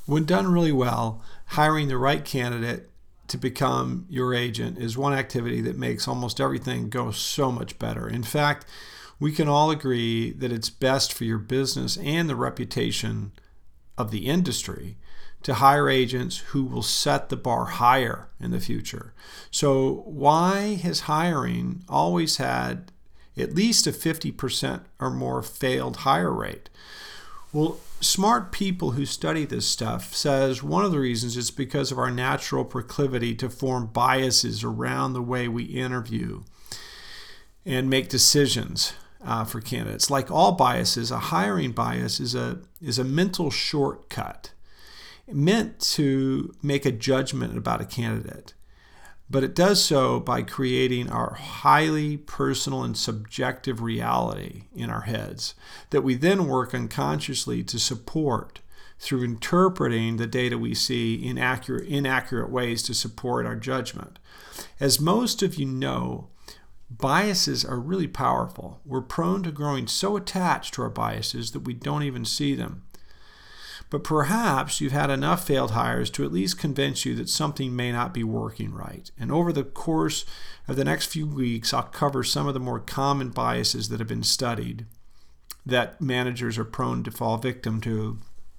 When done really well, hiring the right candidate to become your agent is one activity that makes almost everything go so much better. In fact, we can all agree that it's best for your business and the reputation of the industry to hire agents who will set the bar higher in the future. So why has hiring always had at least a 50% or more failed hire rate? Well, smart people who study this stuff says one of the reasons is because of our natural proclivity to form biases around the way we interview and make decisions for candidates. Like all biases, a hiring bias is a mental shortcut meant to make a judgment about a candidate. But it does so by creating our highly personal and subjective reality in our heads that we then work unconsciously to support through interpreting the data we see in inaccurate ways to support our judgment. As most of you know, biases are really powerful. We're prone to growing so attached to our biases that we don't even see them. But perhaps you've had enough failed hires to at least convince you that something may not be working right. And over the course of the next few weeks, I'll cover some of the more common biases that have been studied that managers are prone to fall victim to,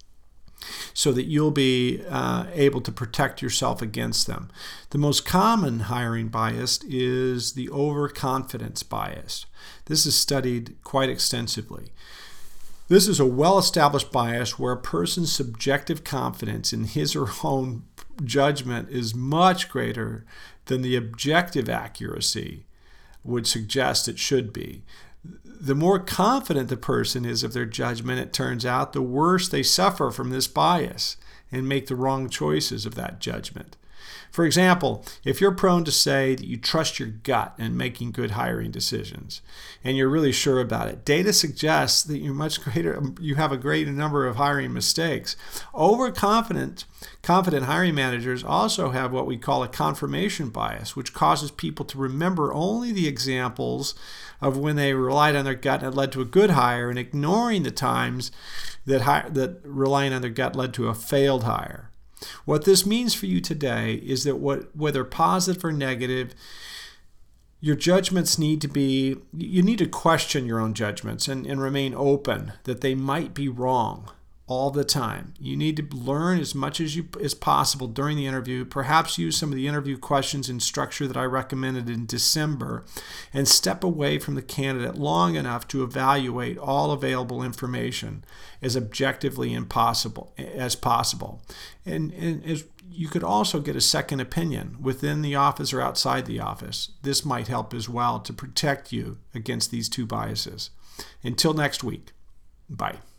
so that you'll be able to protect yourself against them. The most common hiring bias is the overconfidence bias. This is studied quite extensively. This is a well-established bias where a person's subjective confidence in his or her own judgment is much greater than the objective accuracy would suggest it should be. The more confident the person is of their judgment, it turns out, the worse they suffer from this bias and make the wrong choices of that judgment. For example, if you're prone to say that you trust your gut in making good hiring decisions and you're really sure about it, data suggests that you have a greater number of hiring mistakes. Confident hiring managers also have what we call a confirmation bias, which causes people to remember only the examples of when they relied on their gut and it led to a good hire, and ignoring the times that relying on their gut led to a failed hire. What this means for you today is that whether positive or negative, your judgments you need to question your own judgments and remain open that they might be wrong all the time. You need to learn as much as possible during the interview, perhaps use some of the interview questions and structure that I recommended in December, and step away from the candidate long enough to evaluate all available information as objectively as possible. And as you could also get a second opinion within the office or outside the office. This might help as well to protect you against these two biases. Until next week, bye.